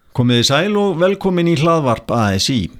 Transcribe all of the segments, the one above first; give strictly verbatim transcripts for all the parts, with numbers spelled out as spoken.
Komiði sæl og velkomin í hlaðvarp A S I.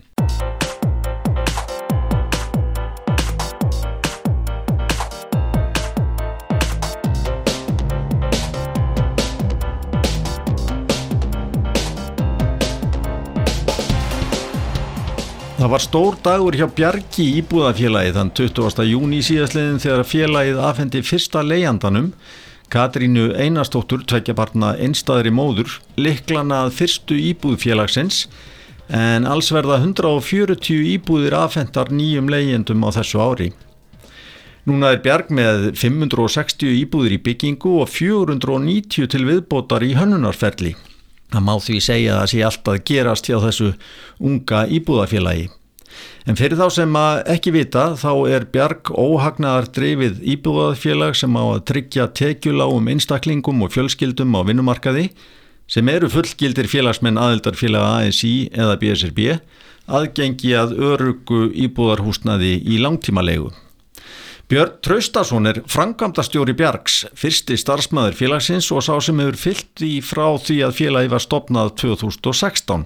Það var stór dagur hjá Bjargi íbúðafélagi þann tuttugasta júní síðastliðinn þegar félagið afhendi fyrsta leigjandanum, Katrínu Einarsdóttur, tveggja barna einstæðri móður, lyklana að fyrstu íbúð félagsins, en alls verða hundrað fjörutíu íbúðir afhentar nýjum leigjendum á þessu ári. Núna er Bjarg með fimm hundruð sextíu íbúðir í byggingu og fjögur hundruð níutíu til viðbótar í hönnunarferli. Það má því segja að það sé allt að gerast hjá þessu unga íbúðafélagi. En fyrir þá sem að ekki vita, þá er Bjarg óhagnaðar drifið íbúðafélag sem á að tryggja tekjulágum einstaklingum og fjölskyldum á vinnumarkaði, sem eru fullgildir félagsmenn aðildarfélaga A S I eða B S R B, aðgengi að öruggu íbúðarhúsnaði í langtímalegu. Björn Traustason er framkvæmdastjóri Bjargs, fyrsti starfsmaður félagsins og sá sem hefur fylgt því frá því að félagi var stofnað tvö þúsund og sextán.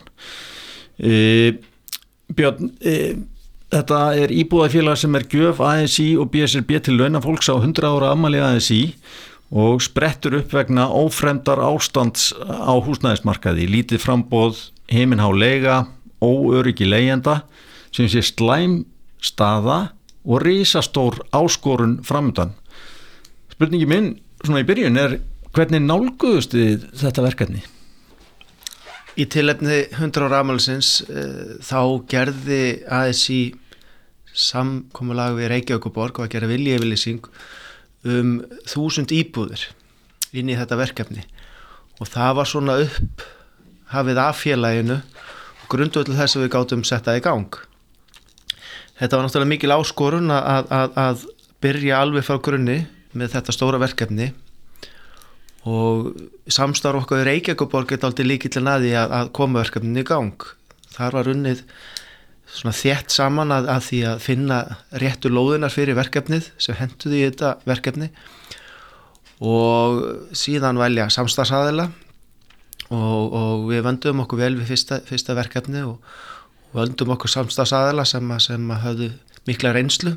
E, Björn, e, þetta er íbúðafélag sem er gjöf A S I og B S R B til launafólks á hundrað ára afmæli A S I og sprettur upp vegna ófremdar ástands á húsnæðismarkaði, lítið framboð, himinhá leiga, óöryggi leigjenda, sem sé slæm staða og risastór áskorun framundan. Spurningi minn svona í byrjun er, hvernig nálguðust þið þetta verkefni? Í tilefni hundrað ára afmælisins uh, þá gerði A S I samkomulag við Reykjavíkurborg og að gera viljayfirlýsing um þúsund íbúðir inn í þetta verkefni og það var svona upp hafið af félaginu og grundvöllur þess að við gátum setta í gang. Þetta var náttúrulega mikil áskorun að, að, að byrja alveg frá grunni með þetta stóra verkefni og samstarf okkar í Reykjavíkurborg er dálítið lykillinn að því að, að koma verkefninu í gang. Þar var unnið svona þétt saman að, að því að finna réttu lóðunar fyrir verkefnið sem hentuði í þetta verkefni og síðan velja samstarfsaðila og, og við vöndum okkur vel við fyrsta, fyrsta verkefni og og öndum okkur samstagsaðala sem, sem höfðu mikla reynslu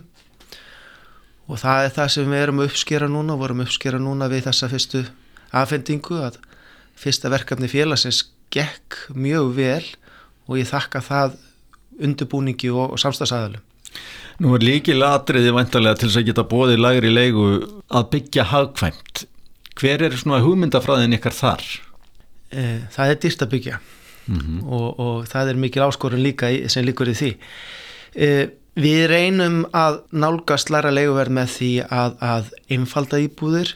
og það er það sem við erum að uppskera núna og vorum að uppskera núna við þessa fyrstu afhendingu að fyrsta verkefni félagsins gekk mjög vel og ég þakka það undirbúningi og, og samstagsaðalum. Nú er lykilatriði væntanlega til þess að geta boðið lægri leigu að byggja hagkvæmt. Hver er svona hugmyndafræðin ykkar þar? E, það er dýrt að byggja. Mm-hmm. og, og það er mikil áskorun líka í, sem liggur í því. Eh, við reynum að nálgast lægra leiguverð með því að, að einfalda íbúðir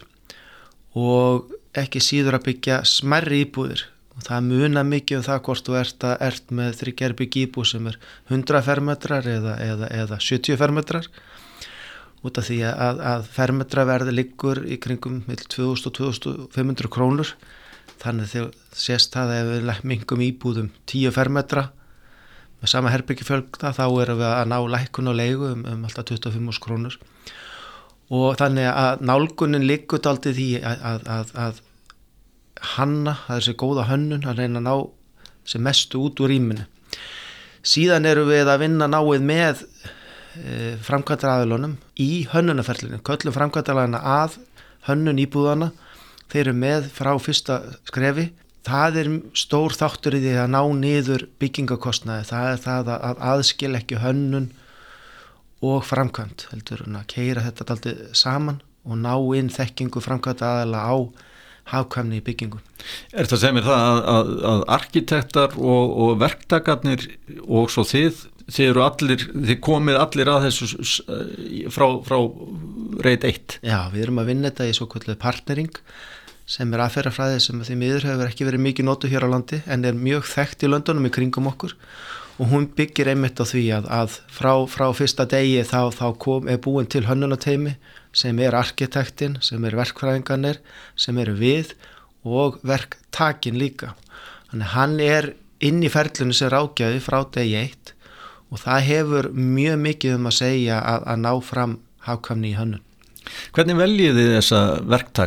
og ekki síður að byggja smærri íbúðir og það munar mikið um það hvort þú ert, að, ert með þriggja herbergja íbúð sem er hundrað fermetrar eða, eða, eða sjötíu fermetrar út af því að, að fermetraverði liggur í kringum tvö þúsund og tvö þúsund fimm hundruð krónur. Þannig þegar sést það ef við minnkum íbúðum tíu fermetra með sama herbergjafjölda þá erum við að ná lækkun á leigu um, um alltaf tuttugu og fimm þúsund krónur og þannig að nálgunin liggur dálítið því að, að, að, að hanna, það er þessi góða hönnun að reyna að ná sem mestu út úr rýminu. Síðan erum við að vinna náið með e, framkvæmdaraðilunum í hönnunarferlinu, köllum framkvæmdaraðiluna að hönnun íbúðana. Þeir eru með frá fyrsta skrefi. Það er stór þáttur í því að ná niður byggingakostnaði. Það er það að aðskil ekki hönnun og framkvæmd. Heldur að keyra þetta dálítið saman og ná inn þekkingu framkvæmd aðala á hagkvæmni í byggingu. Er það sem er það að, að, að arkitektar og, og verktakarnir og svo þið, þið eru allir, þið komið allir að þessu frá, frá reit eitt? Já, við erum að vinna þetta í svo kallað partnering sem er aðferðafræði sem því miður hefur ekki verið mikið notuð hér á landi en er mjög þekkt í löndunum í kringum okkur og hún byggir einmitt á því að, að frá, frá fyrsta degi þá, þá kom, er búin til hönnunarteymi sem er arkitektinn, sem er verkfræðingarnir, sem eru við og verktakin líka. Þannig hann er inn í ferlinu sem ráðgjafi frá degi eitt og það hefur mjög mikið um að segja að, að ná fram hagkvæmni í hönnun. Hvernig veljið þið þessa verktaka?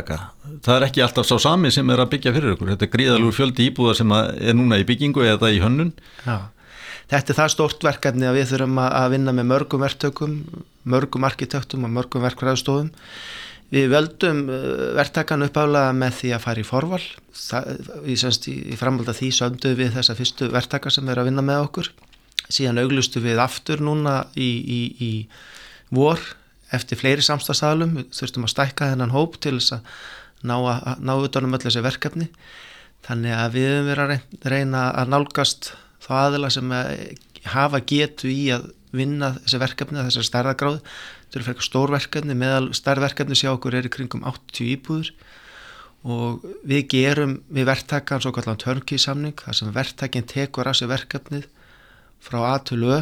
það er ekki alltaf sá sami sem er að byggja fyrir ykkur, þetta er gríðalegur fjöldi íbúða sem er núna í byggingu eða í hönnun. Já, þetta er það stórt verkefni að við þurfum að vinna með mörgum verktökum, mörgum arkitektum og mörgum verkfræðistofum. Við völdum verktakan uppálega með því að fara í forval. Það, í, semst, í, í framhaldi af því sömduð við þessa fyrstu verktaka sem er að vinna með okkur. Síðan auglustu við aftur núna í, í, í vor eftir fleiri samstarfsaðilum. Við þurftum að stækka þennan hóp til þess að ná, að, ná utanum öll þessi verkefni. Þannig að við höfum verið að reyna að nálgast þá aðila sem hafa getu í að vinna þessi verkefni að þessari stærðagráðu. Þetta eru frekar stór verkefni, meðal stærðverkefni sjá okkur er í kringum áttatíu íbúður og við gerum við verktakan svo kallan turnkey samning þar sem verktakin tekur að sér verkefnið frá A til Ö.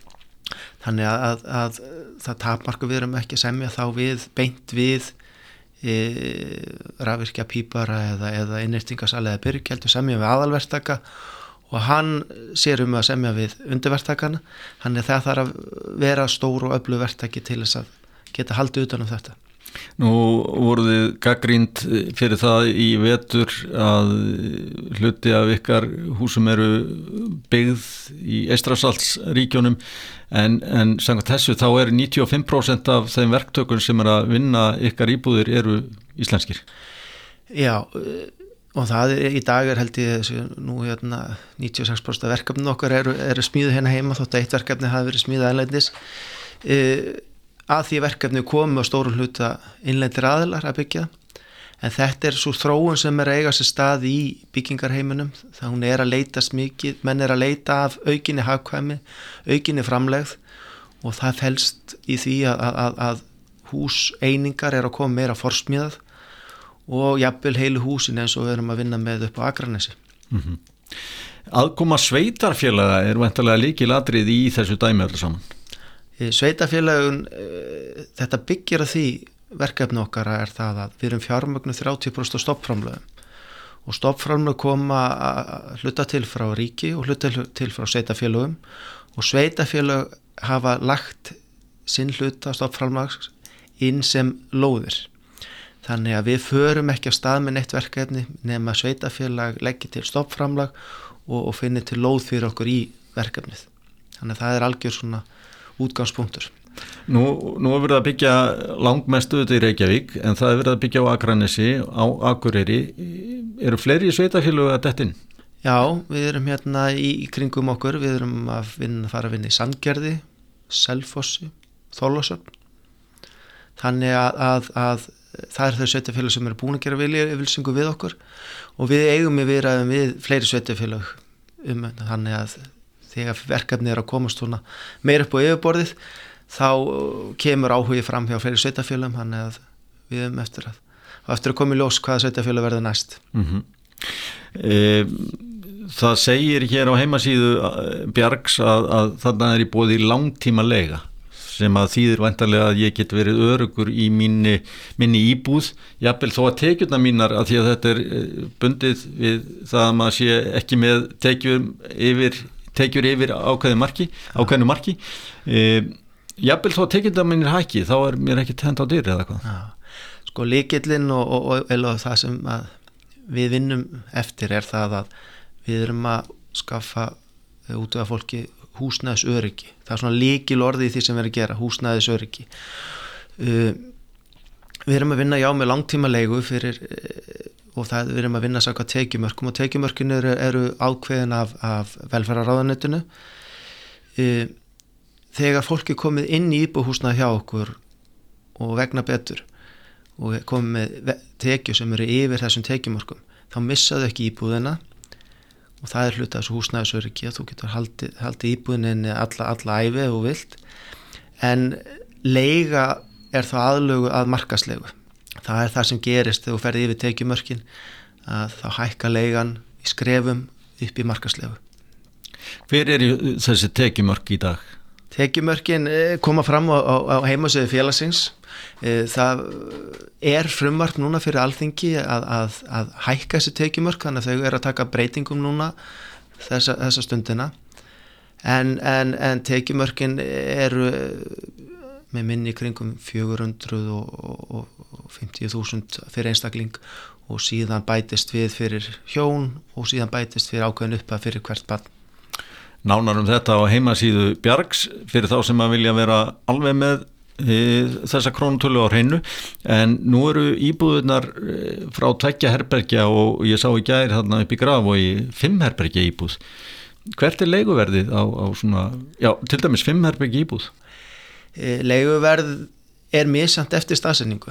Þannig að, að, að það takmarka við erum ekki að semja þá við beint við e, rafvirkja pípara eða, eða innirtingasal eða byrgjald og semja við aðalverktaka og hann sér um að semja við undirverktakana, þannig að það þarf að vera stór og öflug verktaki til þess að geta haldið utan um þetta. Nú voruð þið gagnrýnd fyrir það í vetur að hluti af ykkar húsum eru byggð í Eystrasaltsríkjunum en, en samkvæmt þessu þá er níutíu og fimm prósent af þeim verktökum sem er að vinna ykkar íbúðir eru íslenskir. Já, og það er, í dag er held ég þessu, nú hérna níutíu og sex prósent af verkefninu okkar eru, eru smíðu hérna heima þótt að eitt verkefni hafi verið smíðað erlendis. E, að því verkefni komu á stórum hluta innlendir aðilar að byggja en þetta er svo þróun sem er að eiga sér stað í byggingarheiminum það hún er að leitast mikið, menn er að leita af aukinni hagkvæmi, aukinni framlegð og það felst í því að, að, að húseiningar er að koma meira forsmíðað og jafnvel heilu húsin eins og við erum að vinna með upp á Akranesi. Mm-hmm. Aðkoma sveitarfélaga er væntanlega lykilatriði í þessu dæmi öllu saman. Sveitarfélagun, þetta byggir að því verkefni okkar er það að við erum fjármögnu þrjátíu prósent stoppframlögum og stoppframlög koma að hluta til frá ríki og hluta til frá sveitarfélagum og sveitarfélag hafa lagt sinn hluta stoppframlög inn sem lóðir. Þannig að við förum ekki á stað með neitt verkefni nema sveitarfélag leggja til stoppframlag og, og finni til lóð fyrir okkur í verkefnið. Þannig að það er algjör svona útgangspunktur. Nú, nú er verið að byggja langmestu í Reykjavík en það er verið að byggja á Akranesi, á Akureyri. Eru fleiri sveitarfélög að detta inn? Já, við erum hérna í, í kringum okkur. Við erum að vinna, fara að vinna í Sandgerði, Selfossi, Þorlákshöfn. Þannig að, að, að það er þau sveitarfélag sem eru búin að gera viljayfirlýsingu við okkur og við eigum við viðræðum við fleiri sveitarfélag um þannig að þegar verkefni er að komast svona meira upp á yfirborðið þá kemur áhugi fram hjá fleiri sveitarfélagum þannig að við erum eftir að, eftir að koma í ljós hvaða sveitarfélag verður næst. Mm-hmm. e, Það segir hér á heimasíðu Bjargs að, að þarna er í boði langtíma leiga sem að þýðir væntanlega að ég get verið öruggur í minni, minni íbúð, jafnvel þó að tekjurnar mínar að því að þetta er bundið við það að maður sé ekki með tekjur yfir, tekjur yfir ákveðinu marki, ákveðinu marki. E, jafnvel þó að tekjurnar mínir hækki, þá er mér ekki tend á dyr eða hvað. Já. Sko lykillinn og, og, og, og það sem að við vinnum eftir er það að við erum að skaffa út af fólki húsnæðisöryggi. Það er svona lykil orðið í því sem við erum að gera, húsnæðisöryggi. Uh, við erum að vinna já með langtíma leigu fyrir, uh, og það við erum að vinna saka tekjumörkum og tekjumörkinu eru, eru ákveðin af, af velferðarráðuneytinu. Uh, þegar fólk er komið inn í íbúðarhúsnæði hjá okkur og vegna betur og komið með tekjur sem eru yfir þessum tekjumörkum, þá missaðu ekki íbúðina og það er hluta þessu húsnæðisöryggi að þú getur haldið, haldið íbúðinni alla, alla ævi ef þú vilt en leiga er þá aðlögu að markaðslegu. Það er það sem gerist þegar þú ferði yfir tekjumörkin að þá hækka leigan í skrefum upp í markaðslegu. Hver er þessi tekjumörk í dag? Tekjumörkin koma fram á, á, á heimasíðu félagsins. Það er frumvarp núna fyrir Alþingi að, að, að hækka þessi tekjumörk þannig að þau eru að taka breytingum núna þessa, þessa stundina en, en, en tekjumörkin eru með minni kringum fjögur hundruð fimmtíu þúsund fyrir einstakling og síðan bætist við fyrir hjón og síðan bætist fyrir ákveðin upphæð fyrir hvert barn. Nánar um þetta á heimasíðu Bjargs fyrir þá sem að vilja vera alveg með e, þessa krónutölu á hreinu, en nú eru íbúðunar frá tveggja herbergja og ég sá í gær þarna upp í Grafarvogi fimm herbergja íbúð. Hvert er leiguverðið á, á svona, já, til dæmis fimm herbergja íbúð? E, leiguverð er misjafnt eftir staðsetningu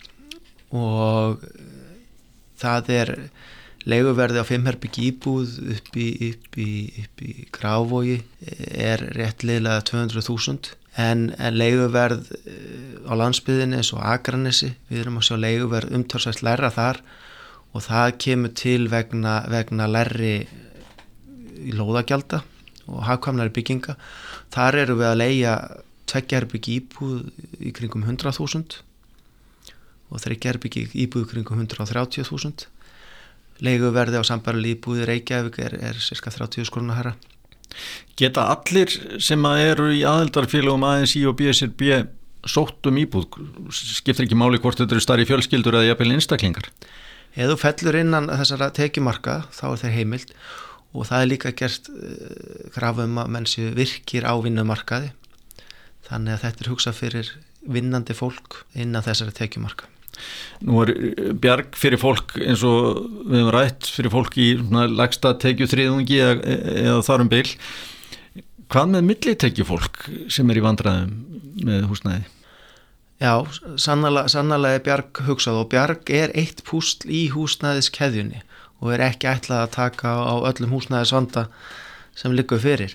og það er leiguverði á fimm herbergja íbúð upp í, upp í, upp í Grafarvogi er rétt liðlega tvö hundruð þúsund, en, en leiguverð á landsbyggðinni eins og Akranesi, við erum að sjá leiguverð umtalsvert lægra þar og það kemur til vegna, vegna lægri í lóðagjalda og hagkvæmnari bygginga. Þar eru við að leigja tveggja herbergja íbúð í kringum hundrað þúsund og þriggja herbergja íbúð í kringum hundrað þrjátíu þúsund. Leiguverði á sambærilegri íbúð í Reykjavík er, er sirka þrjátíu þúsund krónur hærra. Geta allir sem eru í aðildarfélögum A S í og B S R B sótt um íbúð? Skiptir ekki máli hvort þetta eru stærri fjölskyldur eða jafnvel einstaklingar? Ef þú fellur innan þessara tekjumarka þá er þeir heimild og það er líka gert uh, krafa um að menn séu virkir á vinnumarkaði, þannig að þetta er hugsað fyrir vinnandi fólk innan þessari tekjumarka. Nú er Bjarg fyrir fólk eins og við hefum rætt fyrir fólk í lægsta tekjuþriðungi eða, eða þar um bil. Hvað með millitekjufólk sem er í vandræðum með húsnæði? Já, sannarlega, sannarlega er Bjarg hugsað og Bjarg er eitt púsl í húsnæðiskeðjunni og er ekki ætlað að taka á öllum húsnæðisvanda sem liggur fyrir.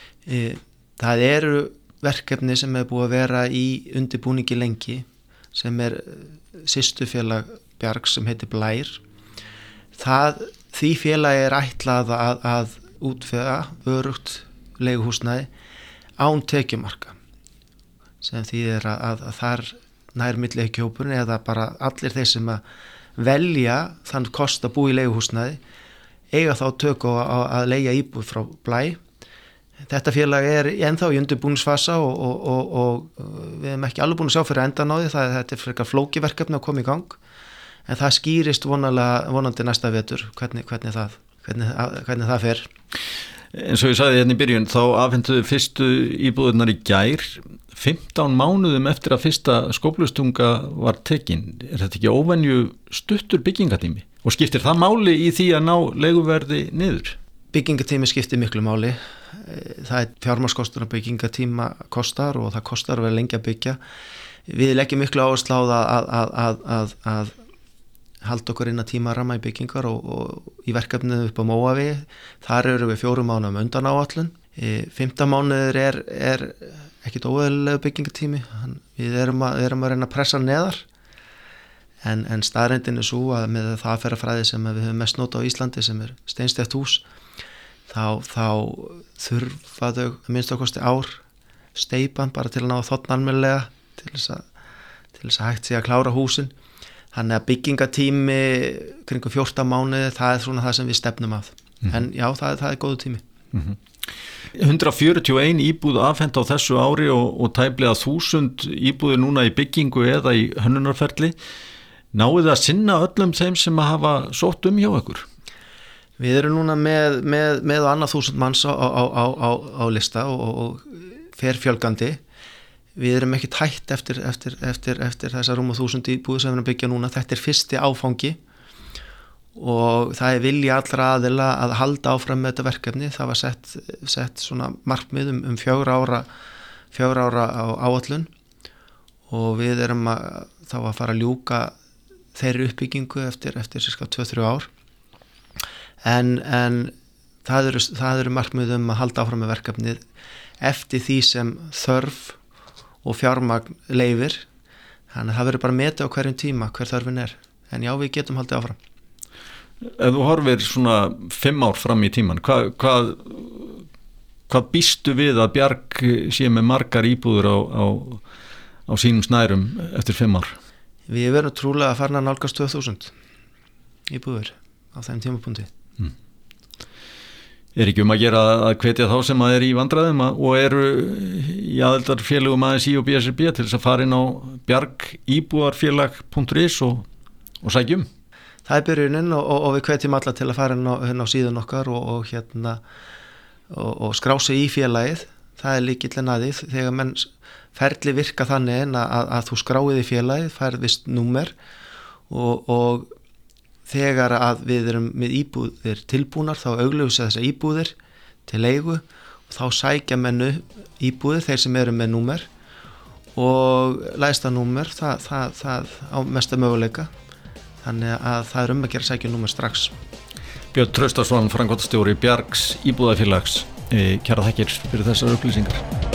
Það eru verkefni sem er búið að vera í undirbúningi lengi sem er systurfélag Bjargs sem heitir Blær. Það, því félagi er ætlað að, að útvega örugt leiguhúsnæði án tekjumarka sem þýðir að, að, að þar nær millitekjuhópurinn eða bara allir þeir sem að velja þann kost að búa í leiguhúsnæði eiga þá tök á að leigja íbúð frá Blæ. Þetta félag er ennþá í undirbúningsfasa og, og, og, og við erum ekki alveg búin að sjá fyrir endan á því, það, þetta er frekar flókiverkefni að koma í gang, en það skýrist vonalega, vonandi næsta vetur hvernig, hvernig, það, hvernig, hvernig það fer. Eins og ég sagði hérna í byrjun, þá afhentuðu fyrstu íbúðurnar í gær, fimmtán mánuðum eftir að fyrsta skóflustunga var tekin. Er þetta ekki óvenju stuttur byggingatími? Og skiptir það máli í því að ná leiguverði niður? Byggingatími skiptir miklu máli. Það er fjármagnskostur að byggingatíma kostar og það kostar að vera lengi að byggja. Við leggjum miklu áherslu á það að, að, að, að, að halda okkur inn að tíma ramma í byggingar og, og í verkefnið upp á Móavi. Þar eru við fjórum mánuðum undan áætlun. fimmtán mánuður er, er ekkit óeðlilegu byggingatími. Við erum að, erum að reyna að pressa neðar. En, en staðreyndin er svo að með það aðferðafræði sem við höfum mest nota á Íslandi sem er steinsteypt hús, þá, þá þurfa þau að minnst ákosti ár steypan bara til að ná þotn almennilega til þess að, til þess að hægt sé að klára húsin. Þannig að byggingatími kringum fjórtán mánuði, það er svona það sem við stefnum að. Mm. En já, það, það er góðu tími. Mm-hmm. hundrað fjörutíu og ein íbúð afhent á þessu ári og, og tæplega þúsund íbúðir núna í byggingu eða í hönnunarferli. Náið að sinna öllum þeim sem að hafa sótt um hjá ykkur? Við erum núna með, með, með og annað þúsund manns á, á, á, á, á lista og, og fer fjölgandi. Við erum ekki tætt eftir, eftir, eftir, eftir þessar rúma þúsund íbúðir sem við erum að byggja núna. Þetta er fyrsti áfangi og það er vilja allra aðila að halda áfram með þetta verkefni. Það var sett, sett svona markmið um, um fjögur ára, fjögur ára á áætlun og við erum að, þá að fara að ljúka þeirri uppbyggingu eftir, eftir cirka tvö til þrjú ár. En, en það eru, það eru markmið um að halda áfram með verkefnið eftir því sem þörf og fjármagn leyfir. Þannig að það verður bara metið á hverjum tíma hver þörfin er. En já, við getum haldið áfram. Ef þú horfir svona fimm ár fram í tíman, hvað, hvað, hvað býstu við að Bjarg sé með margar íbúður á, á, á sínum snærum eftir fimm ár? Við verðum trúlega að fara að nálgast tvö þúsund íbúður á þeim tímapunkti. Hmm. Er ekki um að gera að hvetja þá sem að er í vandræðum og eru í aðildarfélögum A S I og B S R B til þess að fara inn á bjargíbúðarfélag punktur is og, og sækjum? Það er byrjunin og, og, og við hvetjum alla til að fara inn á, inn á síðan okkar og, og, hérna, og, og skrá sig í félagið. Það er lykillinn að því þegar menn ferli virka þannig að, að, að þú skráið í félagið, færð vist númer og, og þegar að við erum með íbúðir tilbúnar þá augljósa þessar íbúðir til leigu og þá sækja mennu íbúðir þeir sem eru með númer og lægsta númer það, það, það á mesta möguleika þannig að það er um að gera sækja númer strax. Björn Traustason, framkvæmdastjóri Bjargs íbúðafélags, kærar þakkir fyrir þessar upplýsingar.